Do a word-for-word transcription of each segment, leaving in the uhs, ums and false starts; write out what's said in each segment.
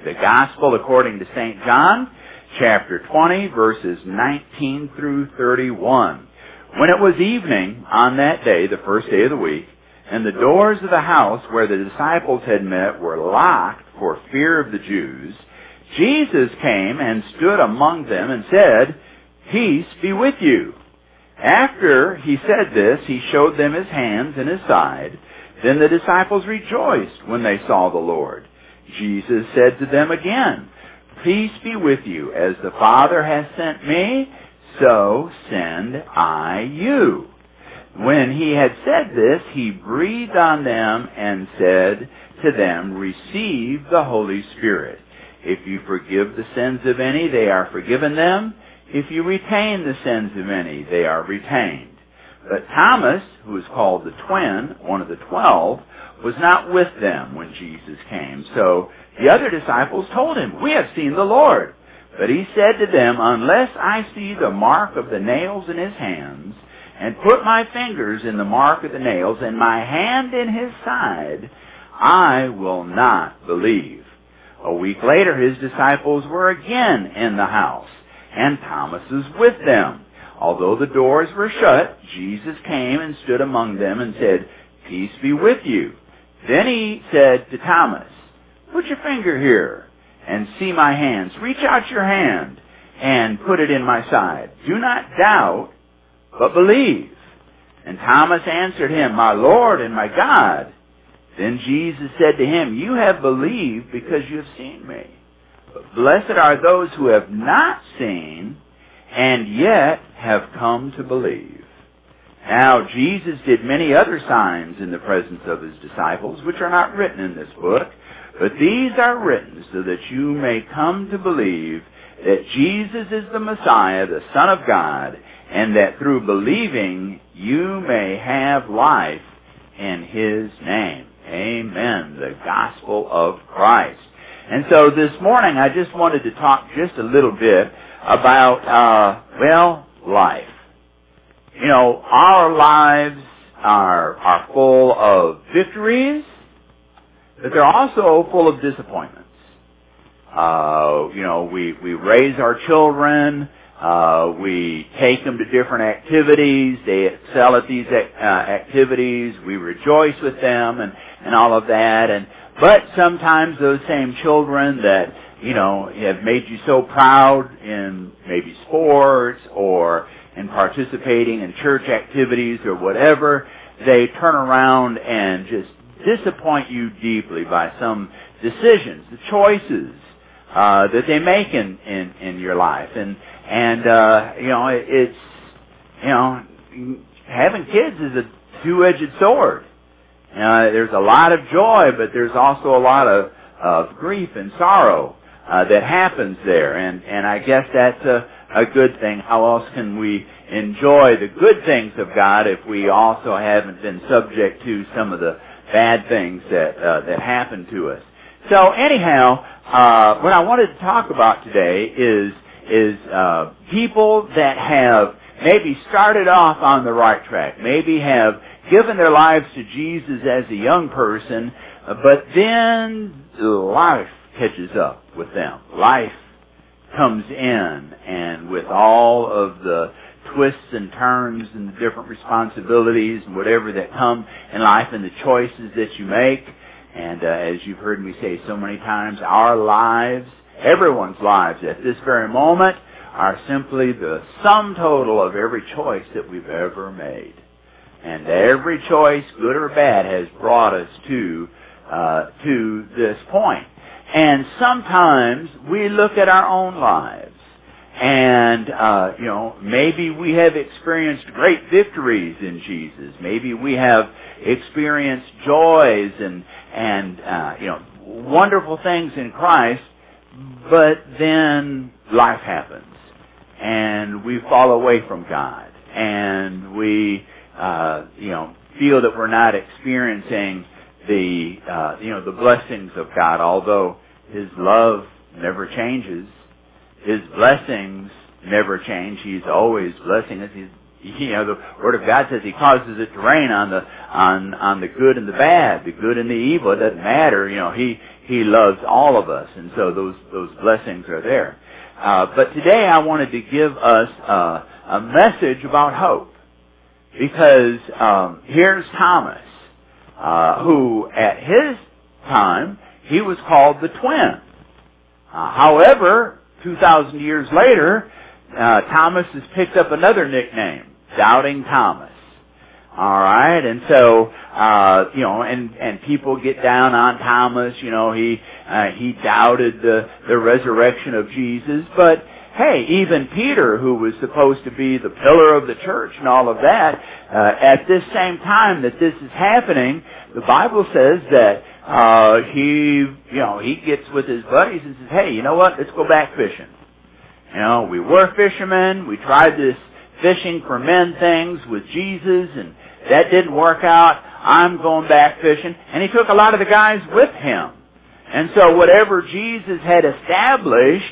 The Gospel according to Saint John, chapter twenty, verses nineteen through thirty-one. When it was evening on that day, the first day of the week, and the doors of the house where the disciples had met were locked for fear of the Jews, Jesus came and stood among them and said, "Peace be with you." After he said this, he showed them his hands and his side. Then the disciples rejoiced when they saw the Lord. Jesus said to them again, "Peace be with you. As the Father has sent me, so send I you." When he had said this, he breathed on them and said to them, "Receive the Holy Spirit. If you forgive the sins of any, they are forgiven them. If you retain the sins of any, they are retained." But Thomas, who is called the twin, one of the twelve, was not with them when Jesus came. So the other disciples told him, "We have seen the Lord." But he said to them, "Unless I see the mark of the nails in his hands, and put my fingers in the mark of the nails, and my hand in his side, I will not believe." A week later, his disciples were again in the house, and Thomas was with them. Although the doors were shut, Jesus came and stood among them and said, "Peace be with you." Then he said to Thomas, "Put your finger here and see my hands. Reach out your hand and put it in my side. Do not doubt, but believe." And Thomas answered him, "My Lord and my God." Then Jesus said to him, "You have believed because you have seen me. But blessed are those who have not seen and yet have come to believe." Now Jesus did many other signs in the presence of his disciples, which are not written in this book, but these are written so that you may come to believe that Jesus is the Messiah, the Son of God, and that through believing you may have life in his name. Amen. The Gospel of Christ. And so this morning I just wanted to talk just a little bit about, uh, well, life. You know, our lives are, are full of victories, but they're also full of disappointments. Uh, you know, we, we raise our children, uh, we take them to different activities, they excel at these uh, activities, we rejoice with them and, and all of that, and but sometimes those same children that, you know, have made you so proud in maybe sports or in participating in church activities or whatever, they turn around and just disappoint you deeply by some decisions, the choices uh, that they make in, in, in your life. And, and uh, you know, it, it's, you know, having kids is a two-edged sword. Uh, there's a lot of joy, but there's also a lot of, of grief and sorrow uh, that happens there. And, and I guess that's a, a good thing. How else can we enjoy the good things of God if we also haven't been subject to some of the bad things that uh, that happen to us? So anyhow, uh, what I wanted to talk about today is is uh, people that have maybe started off on the right track, maybe have given their lives to Jesus as a young person, uh, but then life catches up with them. Life comes in, and with all of the twists and turns and the different responsibilities and whatever that come in life and the choices that you make, and uh, as you've heard me say so many times, our lives, everyone's lives at this very moment, are simply the sum total of every choice that we've ever made. And every choice, good or bad, has brought us to uh, to this point. And sometimes we look at our own lives, and uh, you know, maybe we have experienced great victories in Jesus. Maybe we have experienced joys and and uh, you know, wonderful things in Christ. But then life happens, and we fall away from God, and we uh, you know, feel that we're not experiencing the uh, you know, the blessings of God. Although His love never changes, His blessings never change. He's always blessing us. His You know, the Word of God says He causes it to rain on the on on the good and the bad, the good and the evil. It doesn't matter. You know, He He loves all of us, and so those those blessings are there. Uh, but today I wanted to give us uh, a message about hope, because um, here's Thomas, uh, who at his time he was called the twin. Uh, however, two thousand years later, uh, Thomas has picked up another nickname, Doubting Thomas. All right, and so uh, you know, and and people get down on Thomas. You know, he uh, he doubted the the resurrection of Jesus. But hey, even Peter, who was supposed to be the pillar of the church and all of that, uh, at this same time that this is happening, the Bible says that uh, he you know he gets with his buddies and says, "Hey, you know what? Let's go back fishing. You know, we were fishermen. We tried this fishing for men things with Jesus, and that didn't work out. I'm going back fishing." And he took a lot of the guys with him. And so whatever Jesus had established,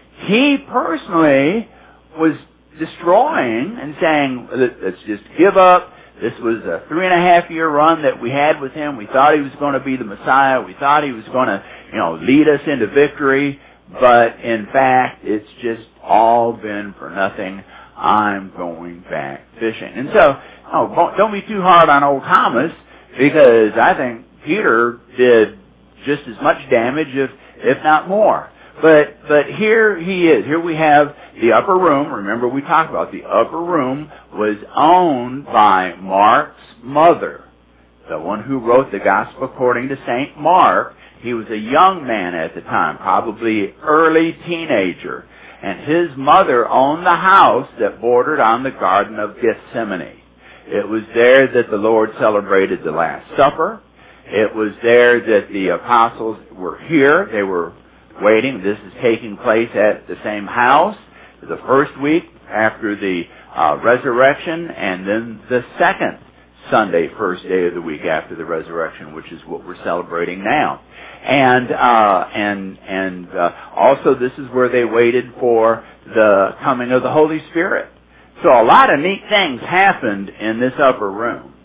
he personally was destroying and saying, let's just give up. This was a three and a half year run that we had with him. We thought he was going to be the Messiah. We thought he was going to, you know, lead us into victory. But in fact, it's just all been for nothing. I'm going back fishing. And so, oh, don't be too hard on old Thomas, because I think Peter did just as much damage, if if not more. But but here he is. Here we have the upper room. Remember, we talked about the upper room was owned by Mark's mother, the one who wrote the Gospel according to Saint Mark. He was a young man at the time, probably early teenager. And his mother owned the house that bordered on the Garden of Gethsemane. It was there that the Lord celebrated the Last Supper. It was there that the apostles were here. They were waiting. This is taking place at the same house the first week after the uh, resurrection, and then the second Sunday, first day of the week after the resurrection, which is what we're celebrating now. And uh, and and uh, also this is where they waited for the coming of the Holy Spirit. So a lot of neat things happened in this upper room.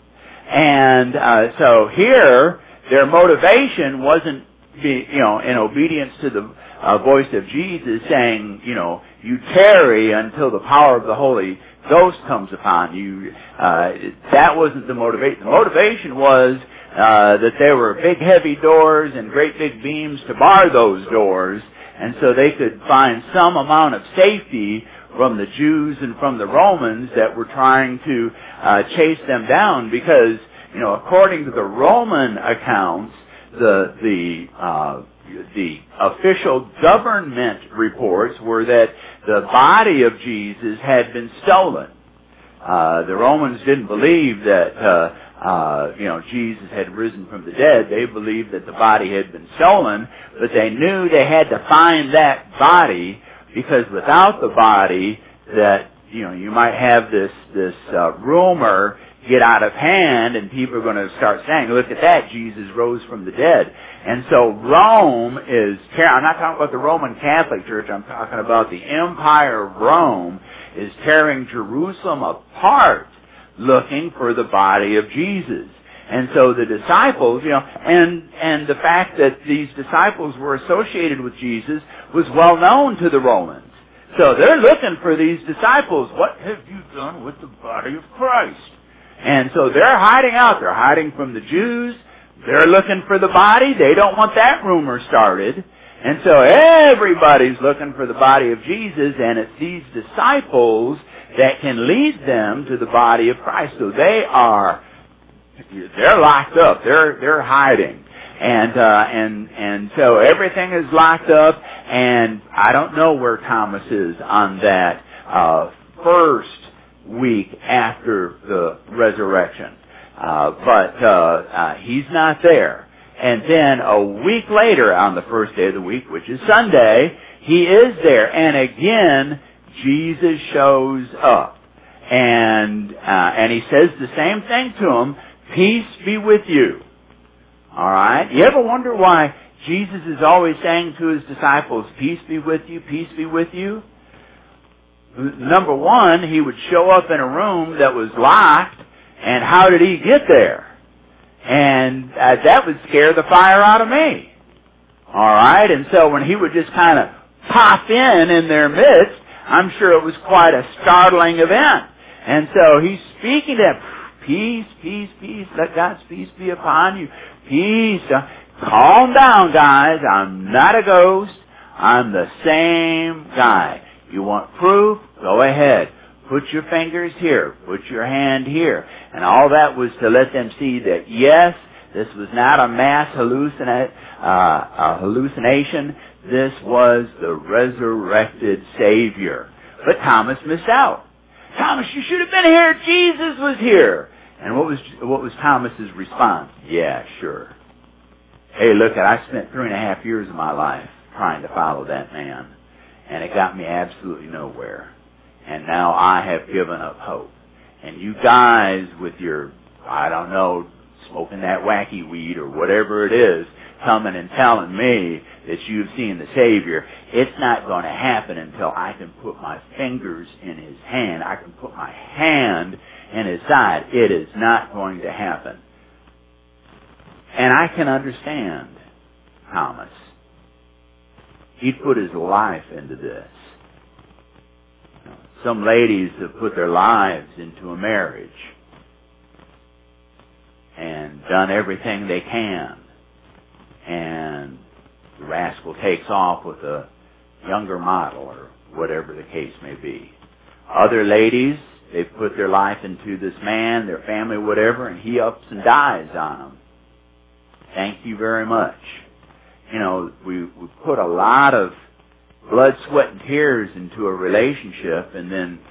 And uh, so here, their motivation wasn't, be, you know, in obedience to the uh, voice of Jesus saying, you know, you tarry until the power of the Holy Ghost comes upon you. Uh, that wasn't the motivation. The motivation was uh, that there were big heavy doors and great big beams to bar those doors, and so they could find some amount of safety from the Jews and from the Romans that were trying to uh, chase them down, because, you know, according to the Roman accounts, the the uh, the official government reports were that the body of Jesus had been stolen. Uh, the Romans didn't believe that uh, uh, you know Jesus had risen from the dead. They believed that the body had been stolen, but they knew they had to find that body, because without the body, that you know you might have this this uh, rumor get out of hand, and people are going to start saying, "Look at that, Jesus rose from the dead." And so Rome is, I'm not talking about the Roman Catholic Church, I'm talking about the Empire of Rome is tearing Jerusalem apart looking for the body of Jesus. And so the disciples, you know, and and the fact that these disciples were associated with Jesus was well known to the Romans. So they're looking for these disciples. What have you done with the body of Christ? And so they're hiding out. They're hiding from the Jews. They're looking for the body. They don't want that rumor started. And so everybody's looking for the body of Jesus, and it's these disciples that can lead them to the body of Christ. So they are, they're locked up. They're, they're hiding. And, uh, and, and so everything is locked up, and I don't know where Thomas is on that, uh, first week after the resurrection. Uh, but, uh, uh, he's not there. And then a week later, on the first day of the week, which is Sunday, he is there. And again, Jesus shows up. And, uh, and he says the same thing to him, "Peace be with you." Alright? You ever wonder why Jesus is always saying to his disciples, "Peace be with you, peace be with you"? number one, he would show up in a room that was locked, and how did he get there? And uh, that would scare the fire out of me. All right? And so when he would just kind of pop in in their midst, I'm sure it was quite a startling event. And so he's speaking to them, peace, peace, peace, let God's peace be upon you. Peace. Calm down, guys. I'm not a ghost. I'm the same guy. You want proof? Go ahead. Put your fingers here. Put your hand here. And all that was to let them see that, yes, this was not a mass hallucina- uh, a hallucination. This was the resurrected Savior. But Thomas missed out. Thomas, you should have been here. Jesus was here. And what was what was Thomas's response? Yeah, sure. Hey, look, I spent three and a half years of my life trying to follow that man, and it got me absolutely nowhere. And now I have given up hope. And you guys with your, I don't know, smoking that wacky weed or whatever it is, coming and telling me that you've seen the Savior, it's not going to happen until I can put my fingers in His hand. I can put my hand in His side. It is not going to happen. And I can understand Thomas. He put his life into this. Some ladies have put their lives into a marriage and done everything they can. And the rascal takes off with a younger model or whatever the case may be. Other ladies, they've put their life into this man, their family, whatever, and he ups and dies on them. Thank you very much. You know, we, we put a lot of blood, sweat, and tears into a relationship, and then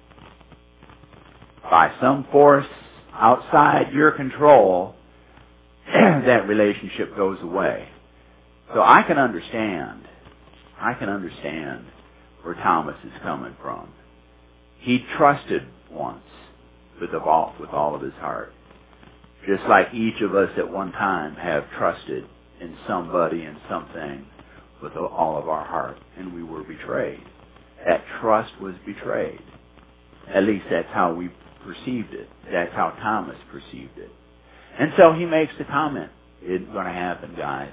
by some force outside your control, that relationship goes away. So I can understand, I can understand where Thomas is coming from. He trusted once with all, with all of his heart. Just like each of us at one time have trusted in somebody and something with all of our heart, and we were betrayed. That trust was betrayed. At least that's how we perceived it. That's how Thomas perceived it. And so he makes the comment, it's going to happen, guys.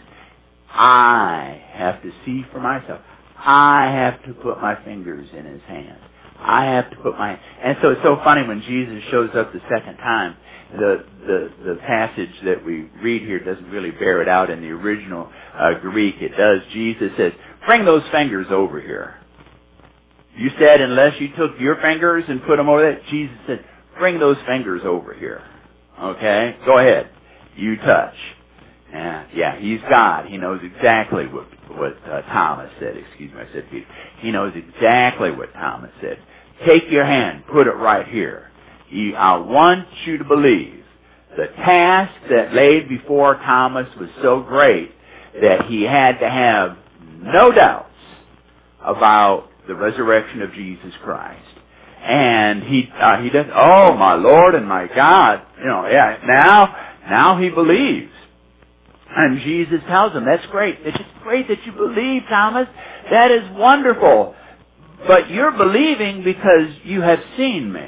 I have to see for myself. I have to put my fingers in His hand. I have to put my... And so it's so funny when Jesus shows up the second time, the the, the passage that we read here doesn't really bear it out in the original uh, Greek. It does. Jesus says, bring those fingers over here. You said unless you took your fingers and put them over there, Jesus said, bring those fingers over here. Okay? Go ahead. You touch. And yeah, He's God. He knows exactly what what uh, Thomas said. Excuse me, I said Peter. He knows exactly what Thomas said. Take your hand, put it right here. You, I want you to believe the task that laid before Thomas was so great that he had to have no doubts about the resurrection of Jesus Christ. And he uh, he does. Oh my Lord and my God! You know, yeah. Now now he believes. And Jesus tells him, that's great. It's just great that you believe, Thomas. That is wonderful. But you're believing because you have seen me.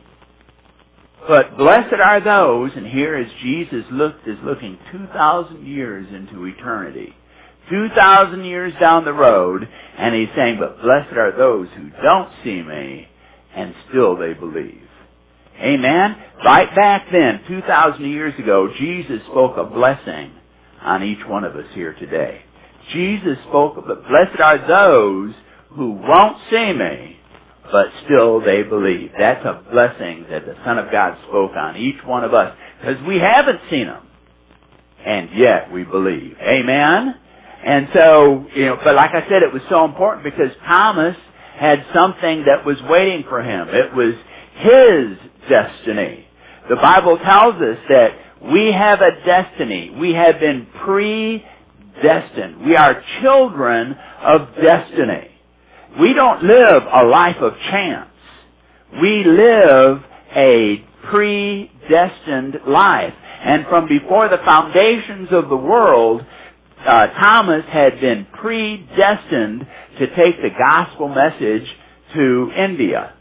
But blessed are those, and here as Jesus looked, is looking two thousand years into eternity. two thousand years down the road, and He's saying, but blessed are those who don't see me, and still they believe. Amen? Right back then, two thousand years ago, Jesus spoke a blessing on each one of us here today. Jesus spoke of it. Blessed are those who won't see me, but still they believe. That's a blessing that the Son of God spoke on each one of us, because we haven't seen Him, and yet we believe. Amen? And so, you know, but like I said, it was so important because Thomas had something that was waiting for him. It was his destiny. The Bible tells us that we have a destiny. We have been predestined. We are children of destiny. We don't live a life of chance. We live a predestined life. And from before the foundations of the world, uh, Thomas had been predestined to take the gospel message to India.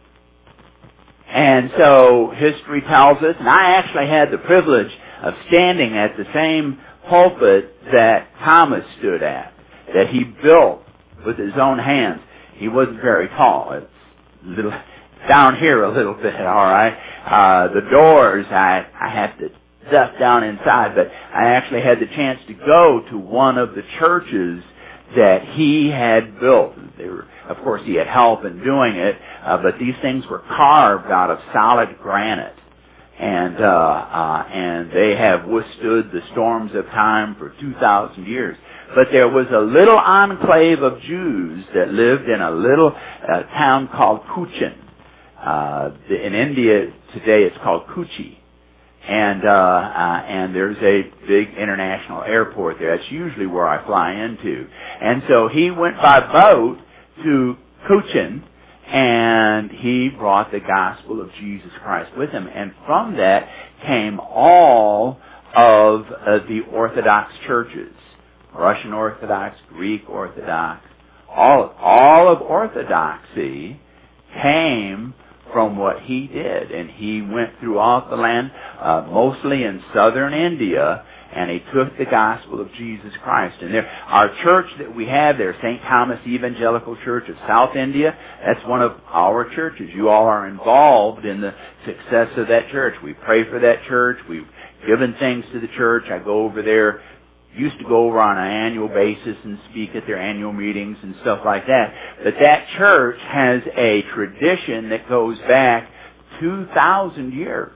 And so history tells us, and I actually had the privilege of standing at the same pulpit that Thomas stood at, that he built with his own hands. He wasn't very tall. It's a little down here a little bit, all right. Uh, the doors, I, I had to duck down inside, but I actually had the chance to go to one of the churches that he had built. They were, of course, he had help in doing it, uh, but these things were carved out of solid granite. And, uh, uh, and they have withstood the storms of time for two thousand years. But there was a little enclave of Jews that lived in a little uh, town called Cochin. Uh, in India today it's called Kochi. And, uh, uh, and there's a big international airport there. That's usually where I fly into. And so he went by boat to Cochin, and he brought the gospel of Jesus Christ with him. And from that came all of uh, the Orthodox churches. Russian Orthodox, Greek Orthodox, all, all of Orthodoxy came from what he did. And he went throughout the land, uh, mostly in southern India, and he took the gospel of Jesus Christ. And there, our church that we have there, Saint Thomas Evangelical Church of South India, that's one of our churches. You all are involved in the success of that church. We pray for that church. We've given things to the church. I go over there, used to go over on an annual basis and speak at their annual meetings and stuff like that. But that church has a tradition that goes back two thousand years.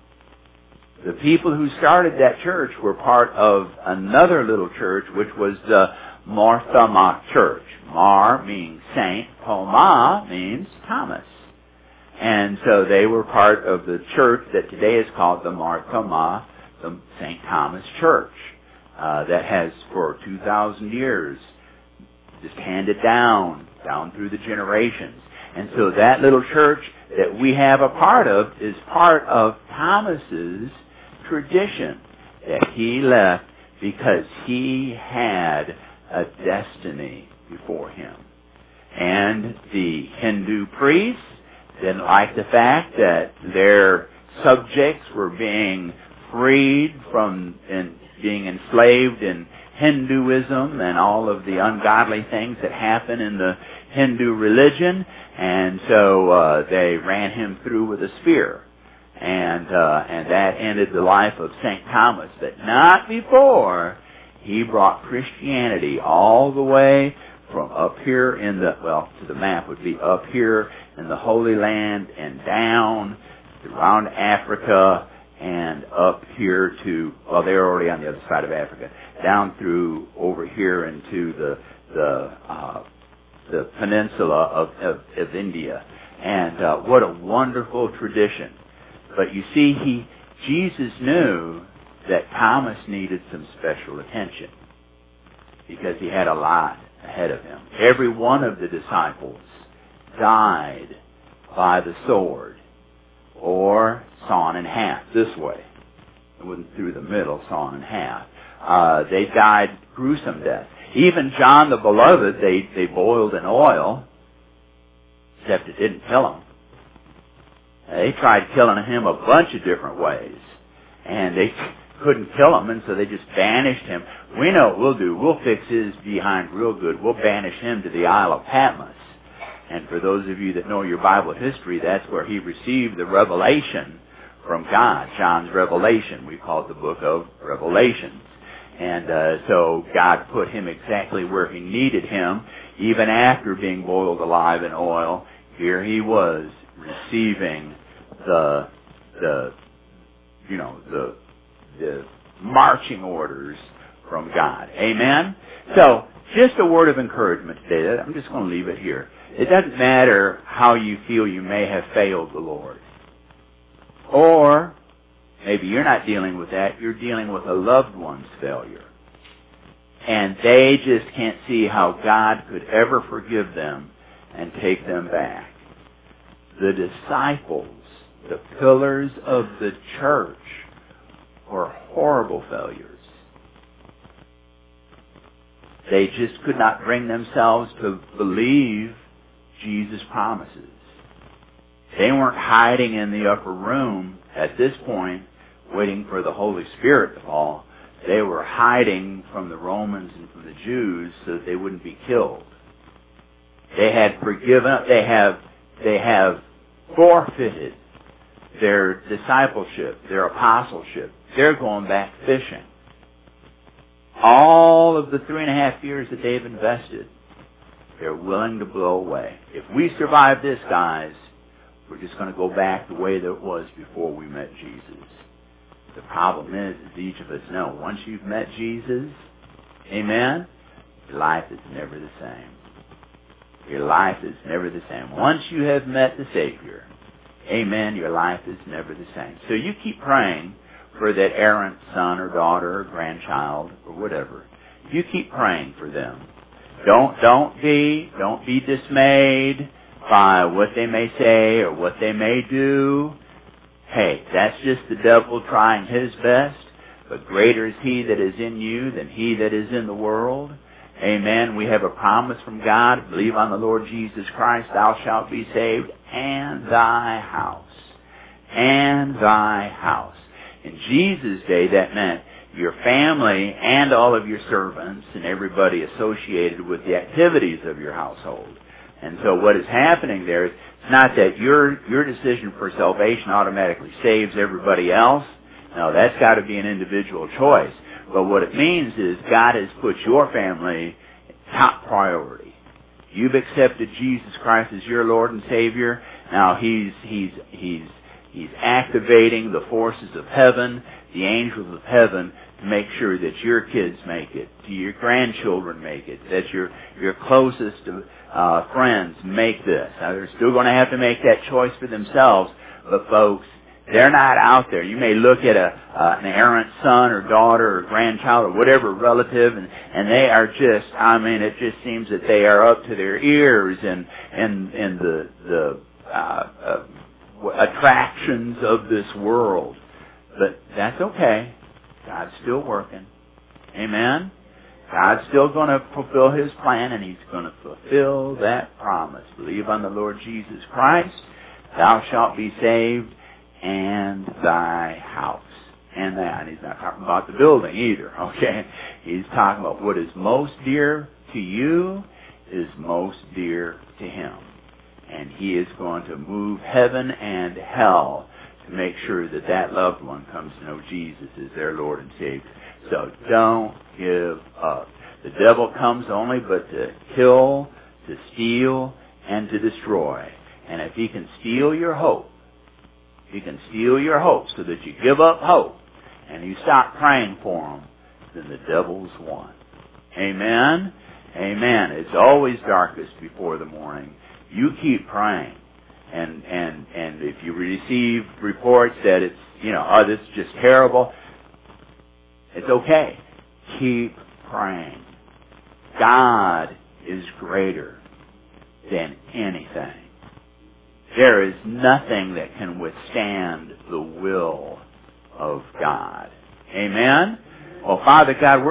The people who started that church were part of another little church, which was the Mar Thoma Church. Mar means saint, Thoma means Thomas. And so they were part of the church that today is called the Mar Thoma, the Saint Thomas Church, uh, that has for two thousand years just handed down, down through the generations. And so that little church that we have a part of is part of Thomas's tradition that he left because he had a destiny before him. And the Hindu priests didn't like the fact that their subjects were being freed from and being enslaved in Hinduism and all of the ungodly things that happen in the Hindu religion, and so uh, they ran him through with a spear. And uh, and that ended the life of Saint Thomas, but not before he brought Christianity all the way from up here in the, well, to the map would be up here in the Holy Land and down around Africa and up here to, well, they're already on the other side of Africa, down through over here into the the uh, the peninsula of, of, of India. And uh, what a wonderful tradition. But you see, he Jesus knew that Thomas needed some special attention because he had a lot ahead of him. Every one of the disciples died by the sword or sawn in half this way. It wasn't through the middle, sawn in half. Uh, they died gruesome death. Even John the Beloved, they, they boiled in oil, except it didn't kill him. They tried killing him a bunch of different ways, and they couldn't kill him, and so they just banished him. We know what we'll do. We'll fix his behind real good. We'll banish him to the Isle of Patmos. And for those of you that know your Bible history, that's where he received the revelation from God, John's revelation. We call it the book of Revelations. And uh, so God put him exactly where he needed him. Even after being boiled alive in oil, here he was receiving the the you know the the marching orders from God. Amen. So just a word of encouragement today. I'm just going to leave it here. It doesn't matter how you feel you may have failed the Lord, or maybe you're not dealing with that. You're dealing with a loved one's failure, and they just can't see how God could ever forgive them and take them back. The disciples, the pillars of the church, were horrible failures. They just could not bring themselves to believe Jesus' promises. They weren't hiding in the upper room at this point, waiting for the Holy Spirit to fall. They were hiding from the Romans and from the Jews so that they wouldn't be killed. They had forgiven, they have, they have forfeited their discipleship, their apostleship. They're going back fishing. All of the three and a half years that they've invested, they're willing to blow away. If we survive this, guys, we're just going to go back the way that it was before we met Jesus. The problem is, as each of us know, once you've met Jesus, amen, your life is never the same. Your life is never the same. Once you have met the Savior, amen, your life is never the same. So you keep praying for that errant son or daughter or grandchild or whatever. You keep praying for them. Don't, don't be, don't be dismayed by what they may say or what they may do. Hey, that's just the devil trying his best. But greater is he that is in you than he that is in the world. Amen. We have a promise from God. Believe on the Lord Jesus Christ, thou shalt be saved, and thy house. And thy house. In Jesus' day, that meant your family and all of your servants and everybody associated with the activities of your household. And so what is happening there is it's not that your your decision for salvation automatically saves everybody else. No, that's got to be an individual choice. But what it means is God has put your family top priority. You've accepted Jesus Christ as your Lord and Savior. Now He's He's He's He's activating the forces of heaven, the angels of heaven, to make sure that your kids make it, to your grandchildren make it, that your your closest uh, friends make this. Now they're still going to have to make that choice for themselves, but folks, they're not out there. You may look at a uh, an errant son or daughter or grandchild or whatever relative, and, and they are just, I mean, it just seems that they are up to their ears in in, in the the uh, uh, attractions of this world. But that's okay. God's still working. Amen? God's still going to fulfill His plan, and He's going to fulfill that promise. Believe on the Lord Jesus Christ, thou shalt be saved, and thy house. And that. And He's not talking about the building either, okay? He's talking about what is most dear to you is most dear to Him. And He is going to move heaven and hell to make sure that that loved one comes to know Jesus as their Lord and Savior. So don't give up. The devil comes only but to kill, to steal, and to destroy. And if he can steal your hope, he can steal your hope so that you give up hope and you stop praying for him, then the devil's won. Amen? Amen. It's always darkest before the morning. You keep praying. And, and, and if you receive reports that it's, you know, oh, this is just terrible, it's okay. Keep praying. God is greater than anything. There is nothing that can withstand the will of God. Amen? Well, Father God, we're